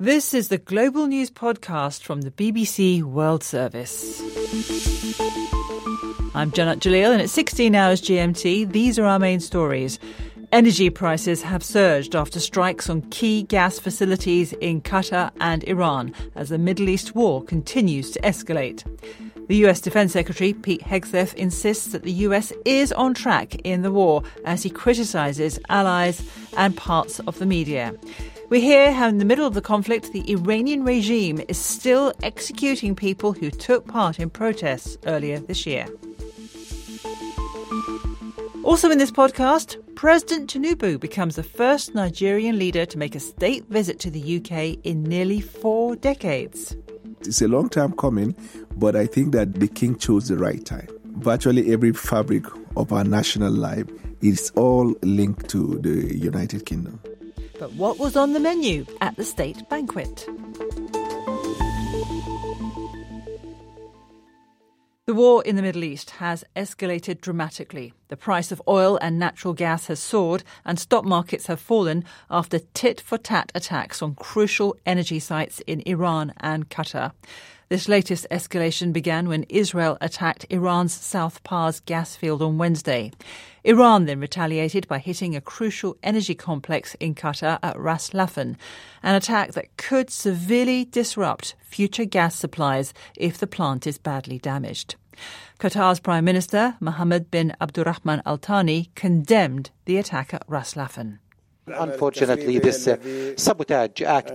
This is the Global News Podcast from the BBC World Service. I'm Janat Jalil, and at 16 hours GMT, these are our main stories. Energy prices have surged after strikes on key gas facilities in Qatar and Iran as the Middle East war continues to escalate. The US Defense Secretary, Pete Hegseth, insists that the US is on track in the war as he criticises allies and parts of the media. We hear how in the middle of the conflict, the Iranian regime is still executing people who took part in protests earlier this year. Also in this podcast, President Tinubu becomes the first Nigerian leader to make a state visit to the UK in nearly 4 decades. It's a long time coming, but I think that the king chose the right time. Virtually every fabric of our national life is all linked to the United Kingdom. But what was on the menu at the state banquet? The war in the Middle East has escalated dramatically. The price of oil and natural gas has soared and stock markets have fallen after tit-for-tat attacks on crucial energy sites in Iran and Qatar. This latest escalation began when Israel attacked Iran's South Pars gas field on Wednesday. Iran then retaliated by hitting a crucial energy complex in Qatar at Ras Laffan, an attack that could severely disrupt future gas supplies if the plant is badly damaged. Qatar's Prime Minister, Mohammed bin Abdulrahman Al Thani, condemned the attack at Ras Laffan. Unfortunately, this sabotage act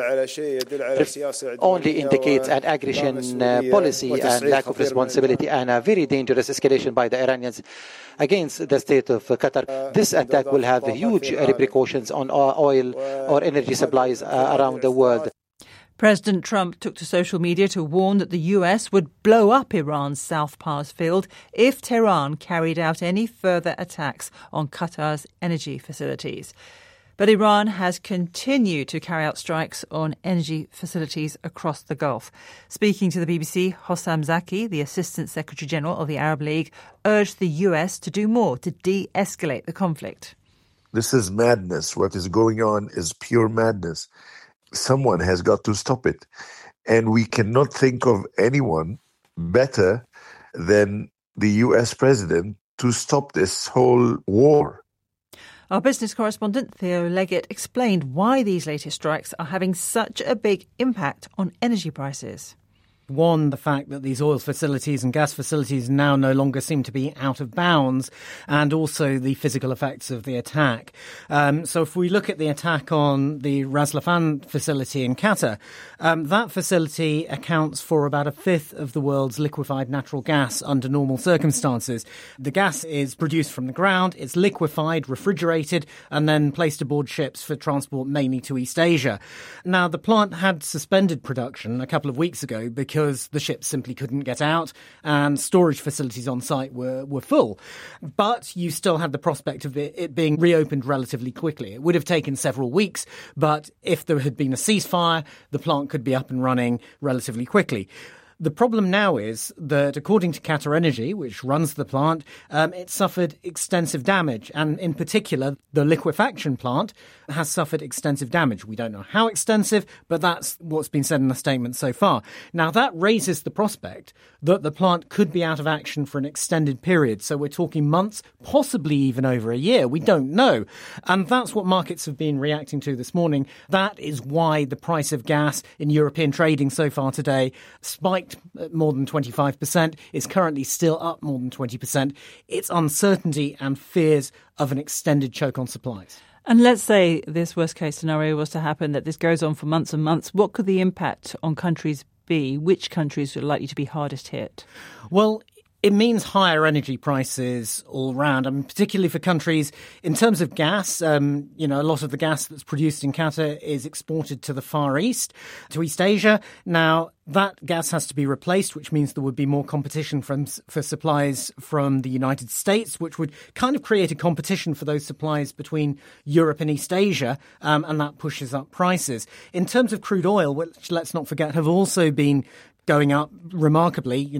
only indicates an aggression policy and lack of responsibility and a very dangerous escalation by the Iranians against the state of Qatar. This attack will have huge repercussions on oil or energy supplies around the world. President Trump took to social media to warn that the US would blow up Iran's South Pars field if Tehran carried out any further attacks on Qatar's energy facilities. But Iran has continued to carry out strikes on energy facilities across the Gulf. Speaking to the BBC, Hossam Zaki, the Assistant Secretary General of the Arab League, urged the US to do more to de-escalate the conflict. This is madness. What is going on is pure madness. Someone has got to stop it. And we cannot think of anyone better than the US president to stop this whole war. Our business correspondent, Theo Leggett, explained why these latest strikes are having such a big impact on energy prices. One, the fact that these oil facilities and gas facilities now no longer seem to be out of bounds, and also the physical effects of the attack. So if we look at the attack on the Ras Laffan facility in Qatar, that facility accounts for about a fifth of the world's liquefied natural gas under normal circumstances. The gas is produced from the ground, it's liquefied, refrigerated, and then placed aboard ships for transport mainly to East Asia. Now, the plant had suspended production a couple of weeks ago because the ships simply couldn't get out and storage facilities on site were full. But you still had the prospect of it being reopened relatively quickly. It would have taken several weeks, but if there had been a ceasefire, the plant could be up and running relatively quickly. The problem now is that, according to Qatar Energy, which runs the plant, it suffered extensive damage. And in particular, the liquefaction plant has suffered extensive damage. We don't know how extensive, but that's what's been said in the statement so far. Now, that raises the prospect that the plant could be out of action for an extended period. So we're talking months, possibly even over a year. We don't know. And that's what markets have been reacting to this morning. That is why the price of gas in European trading so far today spiked more than 25%. It's currently still up more than 20%. It's uncertainty and fears of an extended choke on supplies. And let's say this worst case scenario was to happen, that this goes on for months and months. What could the impact on countries be? Which countries are likely to be hardest hit? Well, it means higher energy prices all round. I mean, particularly for countries in terms of gas. A lot of the gas that's produced in Qatar is exported to the Far East, to East Asia. Now, that gas has to be replaced, which means there would be more competition for supplies from the United States, which would kind of create a competition for those supplies between Europe and East Asia, and that pushes up prices. In terms of crude oil, which let's not forget have also been going up remarkably,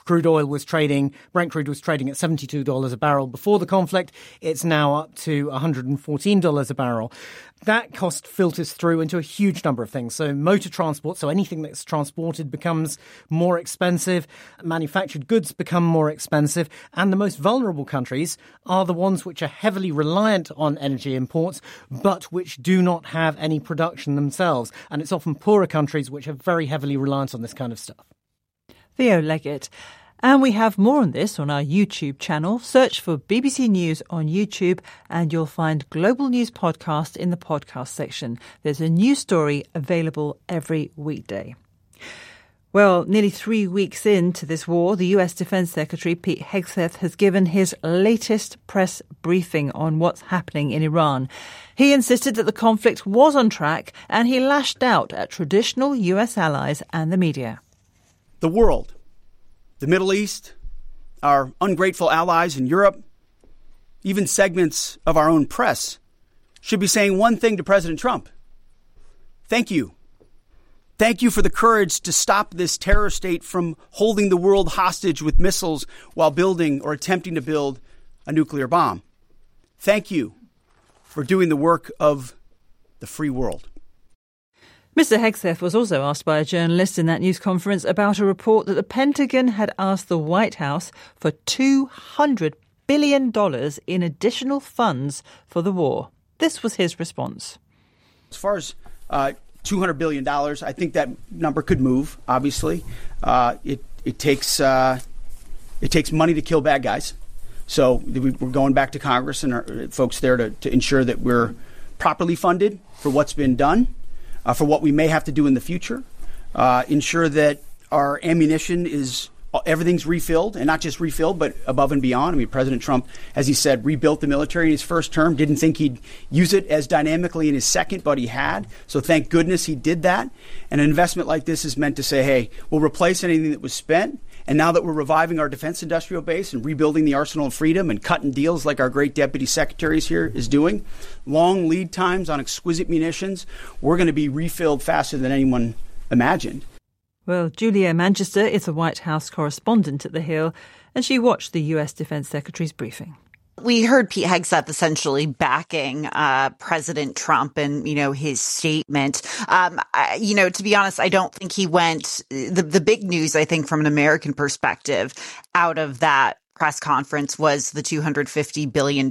Brent crude was trading at $72 a barrel before the conflict. It's now up to $114 a barrel. That cost filters through into a huge number of things. So motor transport, so anything that's transported becomes more expensive. Manufactured goods become more expensive. And the most vulnerable countries are the ones which are heavily reliant on energy imports, but which do not have any production themselves. And it's often poorer countries which are very heavily reliant on this kind of stuff. Theo Leggett. And we have more on this on our YouTube channel. Search for BBC News on YouTube and you'll find Global News Podcast in the podcast section. There's a new story available every weekday. Well, nearly 3 weeks into this war, the US Defense Secretary Pete Hegseth has given his latest press briefing on what's happening in Iran. He insisted that the conflict was on track and he lashed out at traditional US allies and the media. The world, the Middle East, our ungrateful allies in Europe, even segments of our own press should be saying one thing to President Trump. Thank you. Thank you for the courage to stop this terror state from holding the world hostage with missiles while building or attempting to build a nuclear bomb. Thank you for doing the work of the free world. Mr. Hegseth was also asked by a journalist in that news conference about a report that the Pentagon had asked the White House for $200 billion in additional funds for the war. This was his response. As far as $200 billion, I think that number could move, obviously. It takes money to kill bad guys. So we're going back to Congress and our folks there to ensure that we're properly funded for what's been done. For what we may have to do in the future, ensure that our ammunition everything's refilled, and not just refilled, but above and beyond. I mean, President Trump, as he said, rebuilt the military in his first term, didn't think he'd use it as dynamically in his second, but he had. So thank goodness he did that. And an investment like this is meant to say, hey, we'll replace anything that was spent. And now that we're reviving our defense industrial base and rebuilding the arsenal of freedom and cutting deals like our great deputy secretary here is doing, long lead times on exquisite munitions, we're going to be refilled faster than anyone imagined. Well, Julia Manchester is a White House correspondent at The Hill, and she watched the US Defense Secretary's briefing. We heard Pete Hegseth essentially backing President Trump and, his statement. To be honest, I don't think he went the big news, I think, from an American perspective out of that press conference was the $250 billion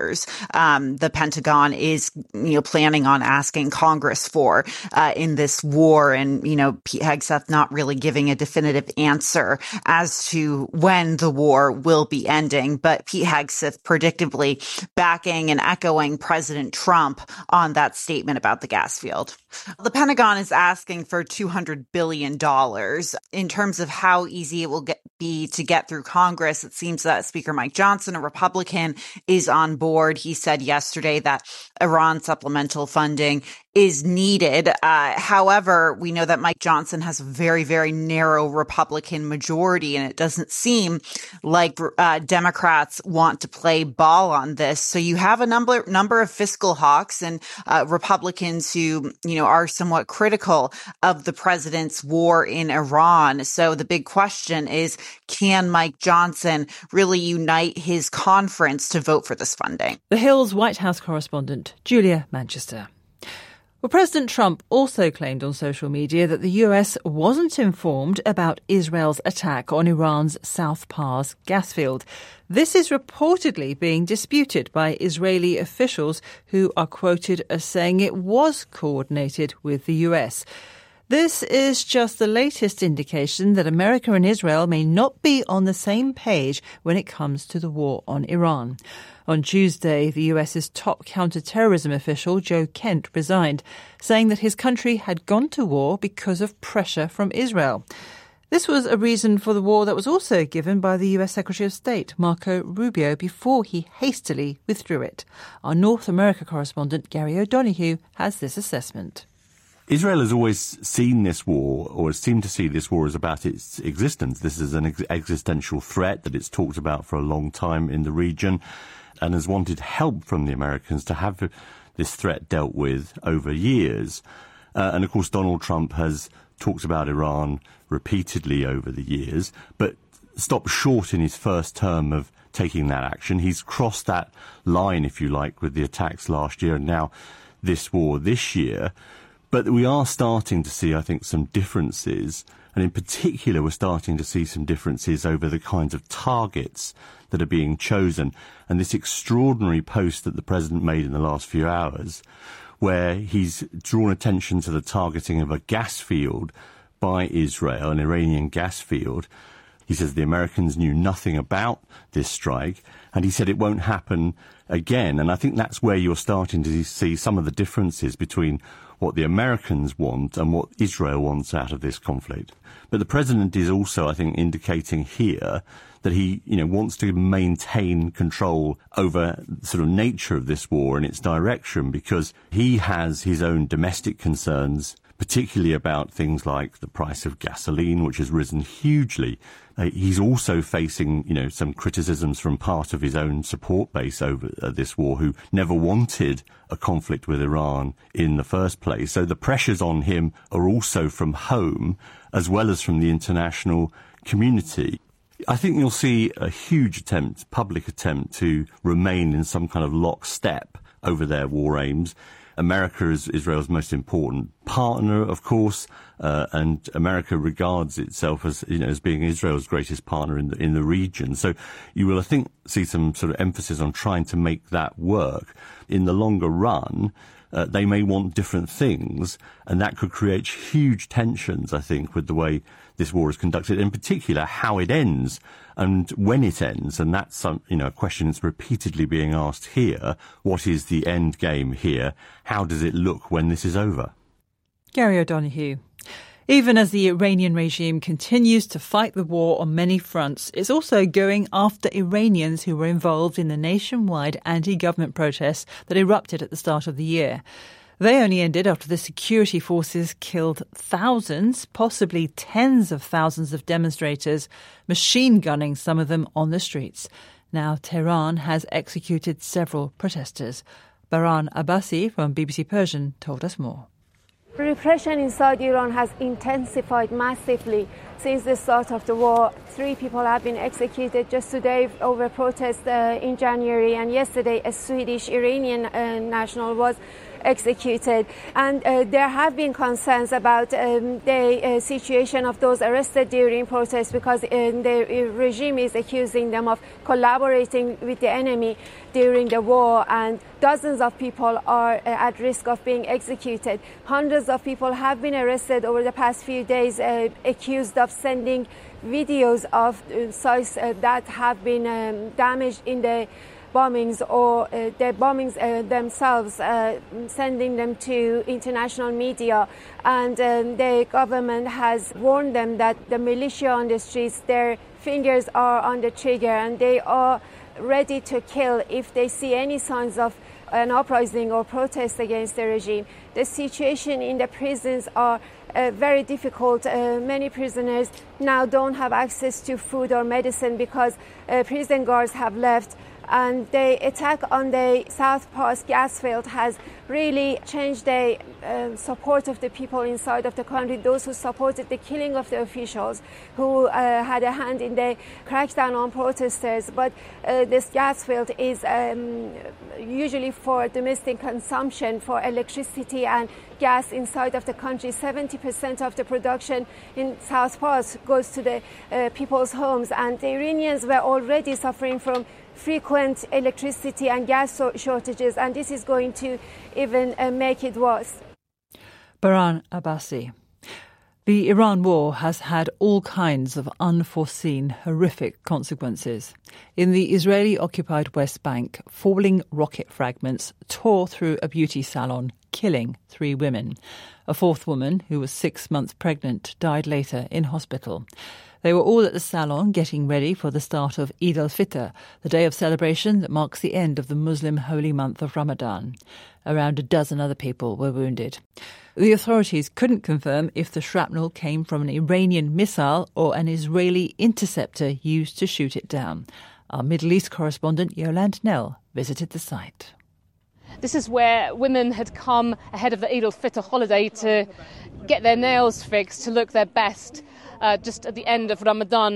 the Pentagon is, planning on asking Congress for in this war. And, Pete Hegseth not really giving a definitive answer as to when the war will be ending. But Pete Hegseth predictably backing and echoing President Trump on that statement about the gas field. The Pentagon is asking for $200 billion. In terms of how easy it will be to get through Congress, it seems that Speaker Mike Johnson, a Republican, is on board. He said yesterday that Iran supplemental funding is needed. However, we know that Mike Johnson has a very, very narrow Republican majority, and it doesn't seem like Democrats want to play ball on this. So you have a number of fiscal hawks and Republicans who, are somewhat critical of the president's war in Iran. So the big question is, can Mike Johnson really unite his conference to vote for this funding? The Hill's White House correspondent, Julia Manchester. Well, President Trump also claimed on social media that the US wasn't informed about Israel's attack on Iran's South Pars gas field. This is reportedly being disputed by Israeli officials who are quoted as saying it was coordinated with the US. This is just the latest indication that America and Israel may not be on the same page when it comes to the war on Iran. On Tuesday, the US's top counterterrorism official, Joe Kent, resigned, saying that his country had gone to war because of pressure from Israel. This was a reason for the war that was also given by the US Secretary of State, Marco Rubio, before he hastily withdrew it. Our North America correspondent, Gary O'Donoghue, has this assessment. Israel has always seen this war, or seemed to see this war, as about its existence. This is an existential threat that it's talked about for a long time in the region, and has wanted help from the Americans to have this threat dealt with over years. And of course, Donald Trump has talked about Iran repeatedly over the years, but stopped short in his first term of taking that action. He's crossed that line, if you like, with the attacks last year and now this war this year. But we are starting to see, I think, some differences. And in particular, we're starting to see some differences over the kinds of targets that are being chosen. And this extraordinary post that the president made in the last few hours, where he's drawn attention to the targeting of a gas field by Israel, an Iranian gas field. He says the Americans knew nothing about this strike, and he said it won't happen again. And I think that's where you're starting to see some of the differences between what the Americans want and what Israel wants out of this conflict. But the president is also, I think, indicating here that he, wants to maintain control over the sort of nature of this war and its direction, because he has his own domestic concerns, particularly about things like the price of gasoline, which has risen hugely. He's also facing, some criticisms from part of his own support base over this war, who never wanted a conflict with Iran in the first place. So the pressures on him are also from home as well as from the international community. I think you'll see a huge public attempt to remain in some kind of lockstep over their war aims. America is Israel's most important partner, of course, and America regards itself as being Israel's greatest partner in the region. So you will, I think, see some sort of emphasis on trying to make that work. In the longer run, they may want different things, and that could create huge tensions, I think, with the way this war is conducted, in particular how it ends and when it ends. And that's a question that's repeatedly being asked here. What is the end game here? How does it look when this is over? Gary O'Donoghue. Even as the Iranian regime continues to fight the war on many fronts, it's also going after Iranians who were involved in the nationwide anti-government protests that erupted at the start of the year. They only ended after the security forces killed thousands, possibly tens of thousands of demonstrators, machine gunning some of them on the streets. Now Tehran has executed several protesters. Baran Abbasi from BBC Persian told us more. Repression inside Iran has intensified massively since the start of the war. 3 people have been executed just today over protests in January, and yesterday a Swedish Iranian national was executed. And there have been concerns about the situation of those arrested during protests, because the regime is accusing them of collaborating with the enemy during the war, and dozens of people are at risk of being executed. Hundreds of people have been arrested over the past few days, accused of sending videos of sites that have been damaged in the bombings, or the bombings themselves, sending them to international media. And the government has warned them that the militia on the streets, their fingers are on the trigger and they are ready to kill if they see any signs of an uprising or protest against the regime. The situation in the prisons are very difficult. Many prisoners now don't have access to food or medicine because prison guards have left. And the attack on the South Pass gas field has really changed the support of the people inside of the country, those who supported the killing of the officials, who had a hand in the crackdown on protesters. But this gas field is usually for domestic consumption, for electricity and gas inside of the country. 70% of the production in South Pass goes to the people's homes, and the Iranians were already suffering from frequent electricity and gas shortages, and this is going to even make it worse. Baran Abbasi. The Iran war has had all kinds of unforeseen, horrific consequences. In the Israeli-occupied West Bank, falling rocket fragments tore through a beauty salon, killing 3 women. A 4th woman, who was 6 months pregnant, died later in hospital. They were all at the salon getting ready for the start of Eid al-Fitr, the day of celebration that marks the end of the Muslim holy month of Ramadan. Around a dozen other people were wounded. The authorities couldn't confirm if the shrapnel came from an Iranian missile or an Israeli interceptor used to shoot it down. Our Middle East correspondent Yolande Knell visited the site. This is where women had come ahead of the Eid al-Fitr holiday to get their nails fixed, to look their best. Just at the end of Ramadan,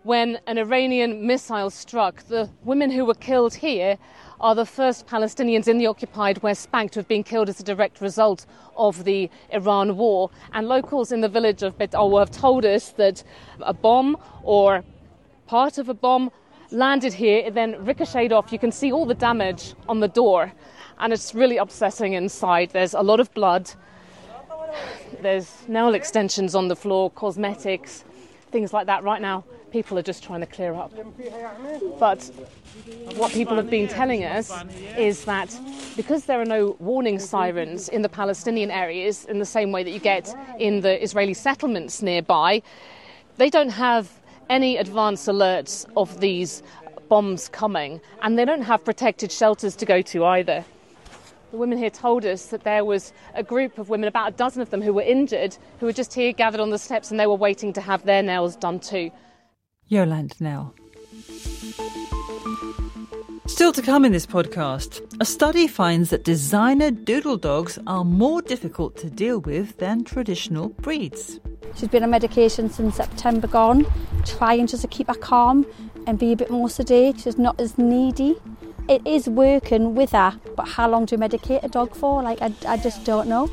when an Iranian missile struck. The women who were killed here are the first Palestinians in the occupied West Bank to have been killed as a direct result of the Iran war. And locals in the village of Bet Awa have told us that a bomb or part of a bomb landed here, it then ricocheted off. You can see all the damage on the door, and it's really upsetting inside. There's a lot of blood. There's nail extensions on the floor, cosmetics, things like that. Right now, people are just trying to clear up. But what people have been telling us is that because there are no warning sirens in the Palestinian areas in the same way that you get in the Israeli settlements nearby, they don't have any advance alerts of these bombs coming, and they don't have protected shelters to go to either. The women here told us that there was a group of women, about a dozen of them, who were injured, who were just here gathered on the steps, and they were waiting to have their nails done too. Yolande Knell. Still to come in this podcast, a study finds that designer doodle dogs are more difficult to deal with than traditional breeds. She's been on medication since September gone, trying just to keep her calm and be a bit more sedate. She's not as needy. It is working with her, but how long do you medicate a dog for? I just don't know.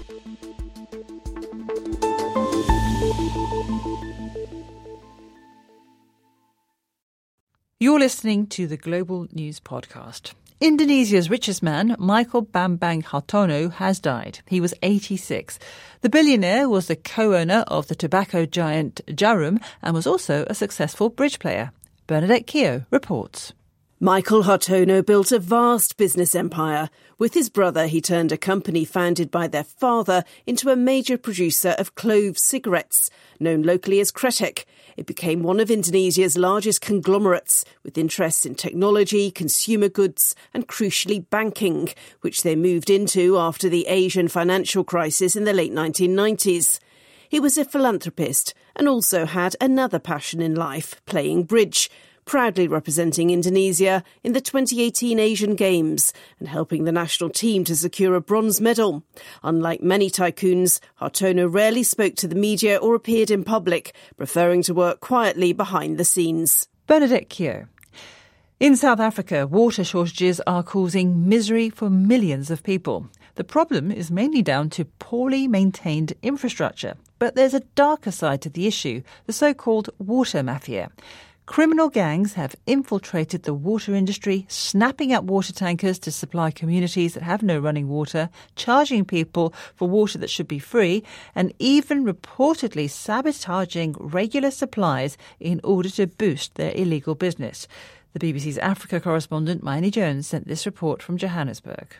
You're listening to the Global News Podcast. Indonesia's richest man, Michael Bambang Hartono, has died. He was 86. The billionaire was the co-owner of the tobacco giant Jarum and was also a successful bridge player. Bernadette Keogh reports. Michael Hartono built a vast business empire. With his brother, he turned a company founded by their father into a major producer of clove cigarettes, known locally as Kretek. It became one of Indonesia's largest conglomerates, with interests in technology, consumer goods and, crucially, banking, which they moved into after the Asian financial crisis in the late 1990s. He was a philanthropist and also had another passion in life, playing bridge, proudly representing Indonesia in the 2018 Asian Games and helping the national team to secure a bronze medal. Unlike many tycoons, Hartono rarely spoke to the media or appeared in public, preferring to work quietly behind the scenes. Bernadette Keogh. In South Africa, water shortages are causing misery for millions of people. The problem is mainly down to poorly maintained infrastructure. But there's a darker side to the issue, the so-called water mafia. Criminal gangs have infiltrated the water industry, snapping up water tankers to supply communities that have no running water, charging people for water that should be free, and even reportedly sabotaging regular supplies in order to boost their illegal business. The BBC's Africa correspondent, Maini Jones, sent this report from Johannesburg.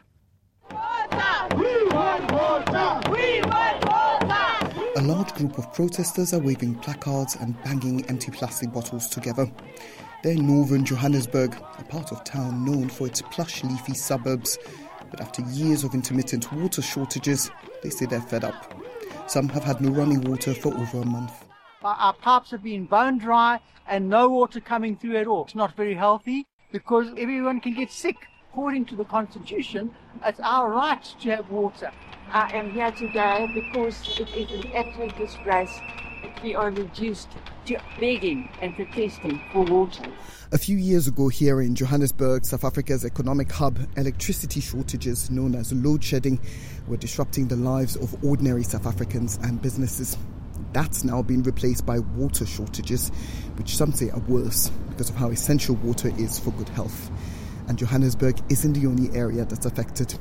A large group of protesters are waving placards and banging empty plastic bottles together. They're in northern Johannesburg, a part of town known for its plush, leafy suburbs. But after years of intermittent water shortages, they say they're fed up. Some have had no running water for over a month. Our pipes have been bone dry and no water coming through at all. It's not very healthy because everyone can get sick. According to the Constitution, it's our right to have water. I am here today because it is an absolute disgrace that we are reduced to begging and protesting for water. A few years ago here in Johannesburg, South Africa's economic hub, electricity shortages known as load shedding were disrupting the lives of ordinary South Africans and businesses. That's now been replaced by water shortages, which some say are worse because of how essential water is for good health. And Johannesburg isn't the only area that's affected.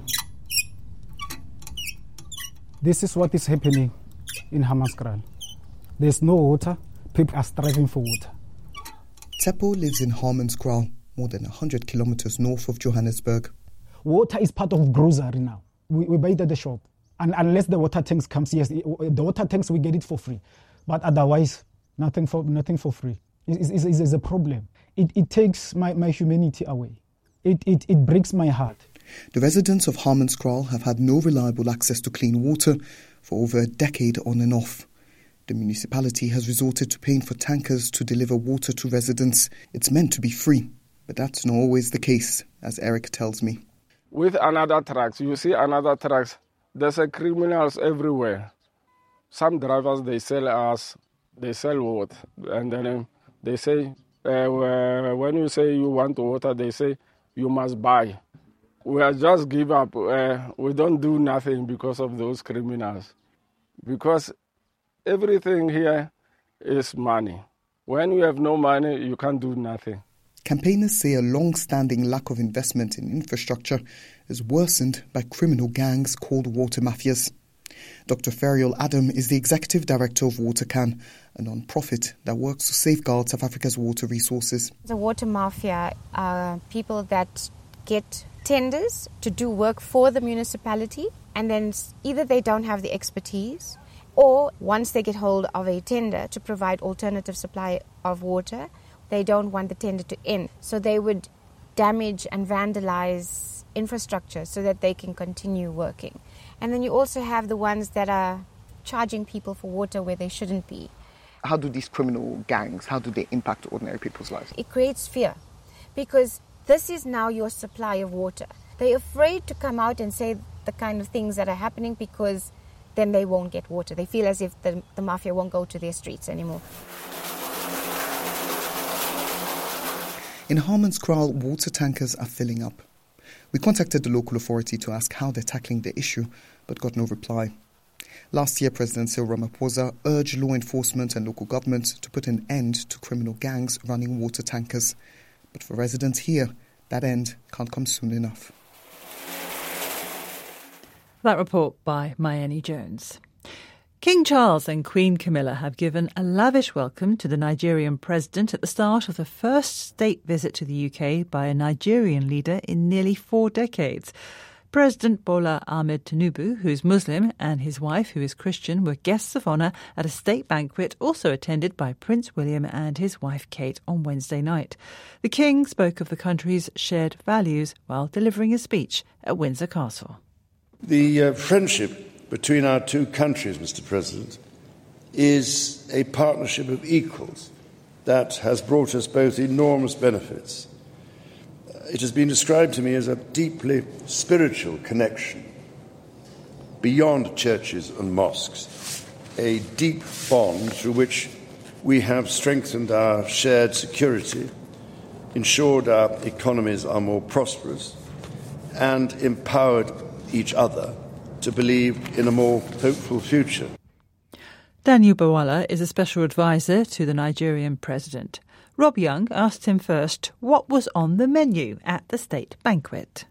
This is what is happening in Hammanskraal. There's no water. People are striving for water. Tsepo lives in Hammanskraal, more than 100 kilometers north of Johannesburg. Water is part of grocery now. We buy it at the shop. And unless the water tanks comes, yes, the water tanks, we get it for free. But otherwise, nothing for free. It's a problem. It takes my humanity away. It breaks my heart. The residents of Hammanskraal have had no reliable access to clean water for over a decade on and off. The municipality has resorted to paying for tankers to deliver water to residents. It's meant to be free, but that's not always the case, as Eric tells me. With another trucks, you see another trucks, there's criminals everywhere. Some drivers, they sell water, and then They say, when you say you want water, they say you must buy. We are just give up. We don't do nothing because of those criminals. Because everything here is money. When you have no money, you can't do nothing. Campaigners say a long-standing lack of investment in infrastructure is worsened by criminal gangs called water mafias. Dr. Ferial Adam is the executive director of WaterCan, a non-profit that works to safeguard South Africa's water resources. The water mafia are people that get tenders to do work for the municipality, and then either they don't have the expertise, or once they get hold of a tender to provide alternative supply of water, they don't want the tender to end. So they would damage and vandalize infrastructure so that they can continue working. And then you also have the ones that are charging people for water where they shouldn't be. How do these criminal gangs, how do they impact ordinary people's lives? It creates fear because this is now your supply of water. They're afraid to come out and say the kind of things that are happening because then they won't get water. They feel as if the mafia won't go to their streets anymore. In Harmanskraal, water tankers are filling up. We contacted the local authority to ask how they're tackling the issue, but got no reply. Last year, President Cyril Ramaphosa urged law enforcement and local government to put an end to criminal gangs running water tankers. But for residents here, that end can't come soon enough. That report by Mayeni Jones. King Charles and Queen Camilla have given a lavish welcome to the Nigerian president at the start of the first state visit to the UK by a Nigerian leader in nearly 4 decades. President Bola Ahmed Tinubu, who's Muslim, and his wife, who is Christian, were guests of honour at a state banquet also attended by Prince William and his wife Kate on Wednesday night. The King spoke of the country's shared values while delivering a speech at Windsor Castle. The friendship between our two countries, Mr. President, is a partnership of equals that has brought us both enormous benefits. It has been described to me as a deeply spiritual connection beyond churches and mosques, a deep bond through which we have strengthened our shared security, ensured our economies are more prosperous, and empowered each other to believe in a more hopeful future. Daniel Bawala is a special advisor to the Nigerian president. Rob Young asked him first what was on the menu at the state banquet.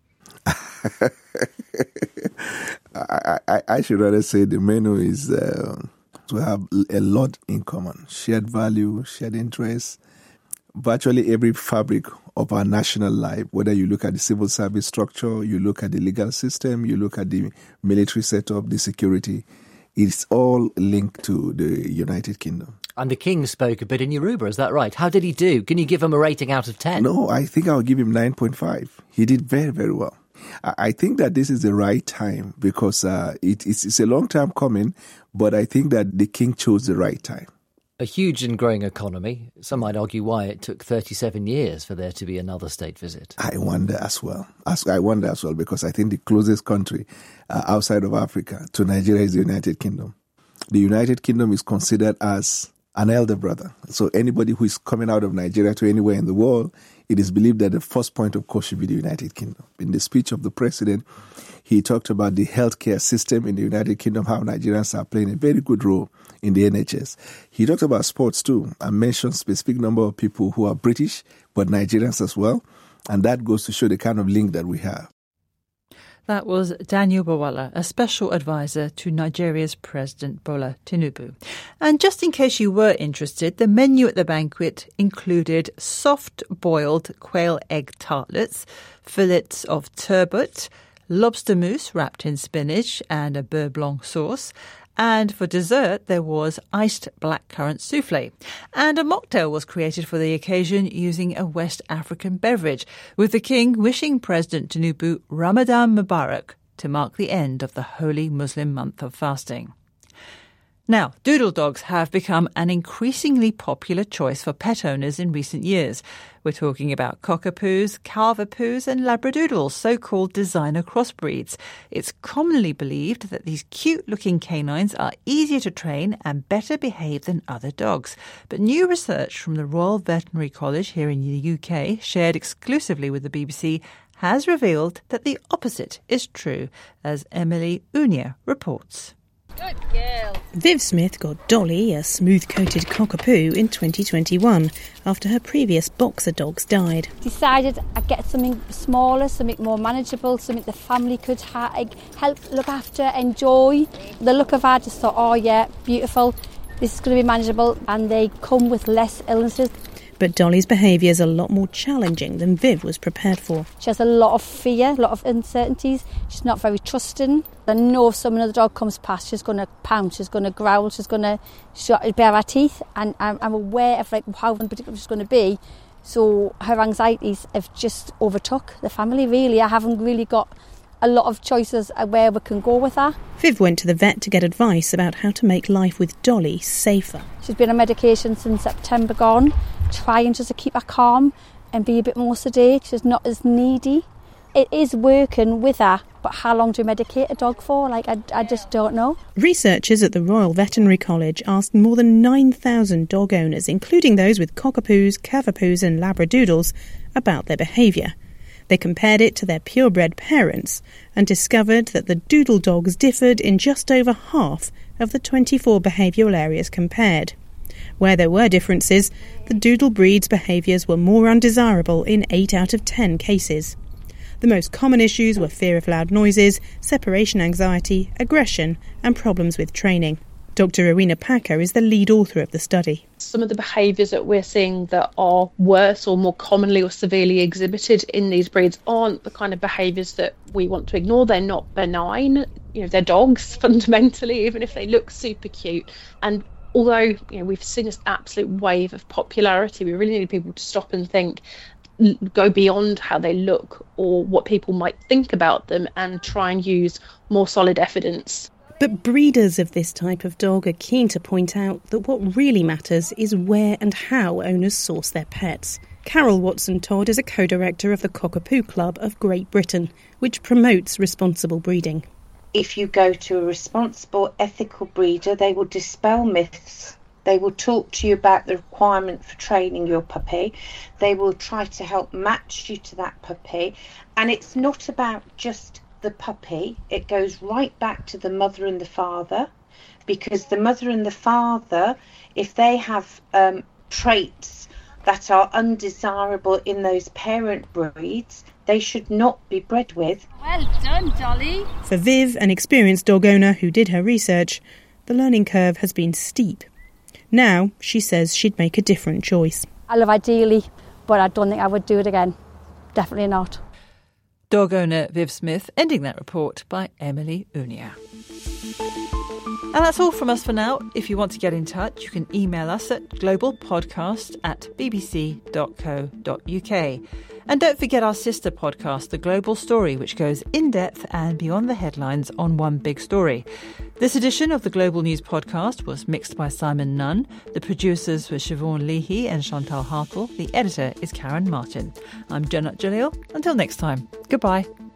I should rather say the menu is to have a lot in common, shared value, shared interests. Virtually every fabric of our national life, whether you look at the civil service structure, you look at the legal system, you look at the military setup, the security, it's all linked to the United Kingdom. And the King spoke a bit in Yoruba, is that right? How did he do? Can you give him a rating out of 10? No, I think I'll give him 9.5. He did very, very well. I think that this is the right time because it's a long time coming, but I think that the King chose the right time. A huge and growing economy. Some might argue why it took 37 years for there to be another state visit. I wonder as well because I think the closest country outside of Africa to Nigeria is the United Kingdom. The United Kingdom is considered as an elder brother. So anybody who is coming out of Nigeria to anywhere in the world, it is believed that the first point of call should be the United Kingdom. In the speech of the president, he talked about the healthcare system in the United Kingdom, how Nigerians are playing a very good role in the NHS. He talked about sports too and mentioned a specific number of people who are British, but Nigerians as well. And that goes to show the kind of link that we have. That was Daniel Bawala, a special advisor to Nigeria's President Bola Tinubu. And just in case you were interested, the menu at the banquet included soft-boiled quail egg tartlets, fillets of turbot, lobster mousse wrapped in spinach and a beurre blanc sauce. And for dessert, there was iced blackcurrant souffle. And a mocktail was created for the occasion using a West African beverage, with the King wishing President Tinubu Ramadan Mubarak to mark the end of the holy Muslim month of fasting. Now, doodle dogs have become an increasingly popular choice for pet owners in recent years. We're talking about cockapoos, cavapoos and labradoodles, so-called designer crossbreeds. It's commonly believed that these cute-looking canines are easier to train and better behave than other dogs. But new research from the Royal Veterinary College here in the UK, shared exclusively with the BBC, has revealed that the opposite is true, as Emily Unia reports. Good girl. Viv Smith got Dolly, a smooth-coated cockapoo, in 2021 after her previous boxer dogs died. Decided I'd get something smaller, something more manageable, something the family could help look after, enjoy. The look of her, I just thought, oh yeah, beautiful, this is going to be manageable, and they come with less illnesses. But Dolly's behaviour is a lot more challenging than Viv was prepared for. She has a lot of fear, a lot of uncertainties. She's not very trusting. I know if another dog comes past, she's going to pounce, she's going to growl, she's going to bare her teeth. And I'm aware of how unpredictable she's going to be. So her anxieties have just overtook the family, really. I haven't really got a lot of choices where we can go with her. Viv went to the vet to get advice about how to make life with Dolly safer. She's been on medication since September gone, trying just to keep her calm and be a bit more sedate. She's not as needy. It is working with her, but how long do you medicate a dog for? I just don't know. Researchers at the Royal Veterinary College asked more than 9,000 dog owners, including those with cockapoos, cavapoos and labradoodles, about their behaviour. They compared it to their purebred parents and discovered that the doodle dogs differed in just over half of the 24 behavioural areas compared. Where there were differences, the doodle breed's behaviours were more undesirable in 8 out of 10 cases. The most common issues were fear of loud noises, separation anxiety, aggression and problems with training. Dr. Rowena Packer is the lead author of the study. Some of the behaviours that we're seeing that are worse or more commonly or severely exhibited in these breeds aren't the kind of behaviours that we want to ignore. They're not benign. They're dogs fundamentally, even if they look super cute. And although we've seen this absolute wave of popularity, we really need people to stop and think, go beyond how they look or what people might think about them and try and use more solid evidence. But breeders of this type of dog are keen to point out that what really matters is where and how owners source their pets. Carol Watson-Todd is a co-director of the Cockapoo Club of Great Britain, which promotes responsible breeding. If you go to a responsible, ethical breeder, they will dispel myths. They will talk to you about the requirement for training your puppy. They will try to help match you to that puppy. And it's not about just the puppy. It goes right back to the mother and the father, because the mother and the father, if they have traits that are undesirable in those parent breeds, they should not be bred with. Well done, Dolly. For Viv, an experienced dog owner who did her research, the learning curve has been steep. Now, she says she'd make a different choice. I love ideally, but I don't think I would do it again. Definitely not. Dog owner Viv Smith, ending that report by Emily Unia. And that's all from us for now. If you want to get in touch, you can email us at globalpodcast@bbc.co.uk. And don't forget our sister podcast, The Global Story, which goes in-depth and beyond the headlines on one big story. This edition of the Global News Podcast was mixed by Simon Nunn. The producers were Siobhan Leahy and Chantal Hartle. The editor is Karen Martin. I'm Janat Jalil. Until next time, goodbye.